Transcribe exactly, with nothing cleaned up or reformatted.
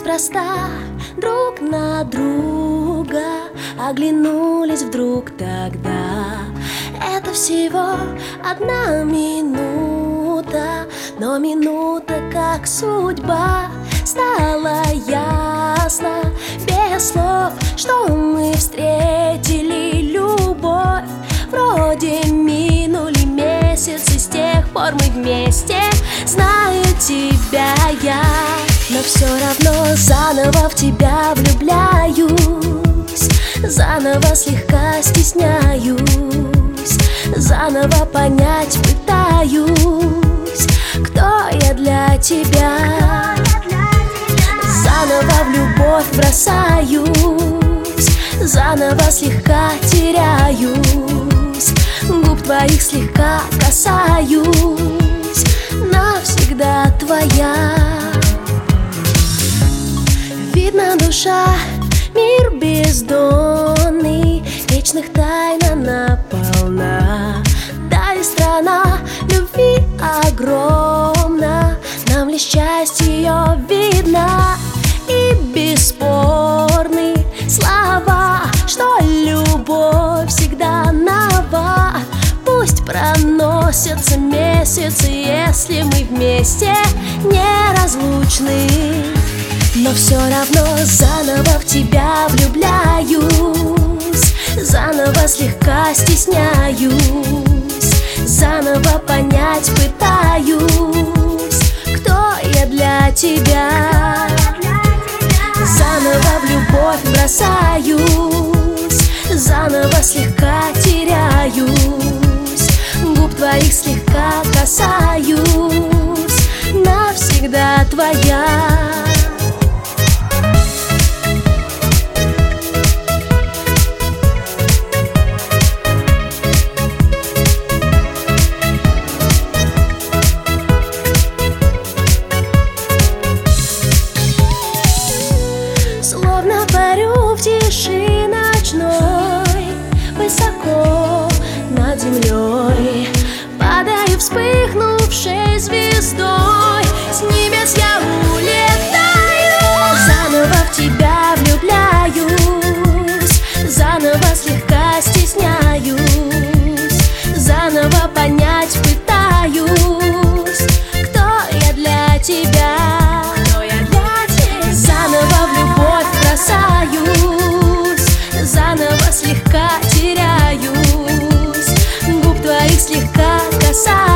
неспроста друг на друга оглянулись вдруг тогда. Это всего одна минута, но минута как судьба. Стало ясно без слов, что мы встретили любовь. Вроде минули месяцы, с тех пор мы вместе. Знаю тебя я, но все равно заново в тебя влюбляюсь. Заново слегка стесняюсь, заново понять пытаюсь, кто я для тебя. Заново в любовь бросаюсь, заново слегка теряюсь, губ твоих слегка касаюсь, навсегда твоя. Видно, душа мир бездонный, вечных тайн она полна. Да и страна любви огромна, нам лишь часть ее видна. И бесспорны слова, что любовь всегда нова. Пусть проносятся месяцы, если мы вместе неразлучны, но все равно заново в тебя влюбляюсь. Заново слегка стесняюсь, заново понять пытаюсь, кто я для тебя. Заново в любовь бросаюсь, заново слегка теряюсь, губ твоих слегка касаюсь, навсегда твоя. Словно парю в тиши ночной, высоко над землей, падаю вспыхнувшей звездой, с небес я улетаю. Заново в тебя влюбляюсь, заново слегка стесняюсь, заново понять пытаюсь, кто я для тебя. Заново слегка теряюсь, губ твоих слегка касаюсь,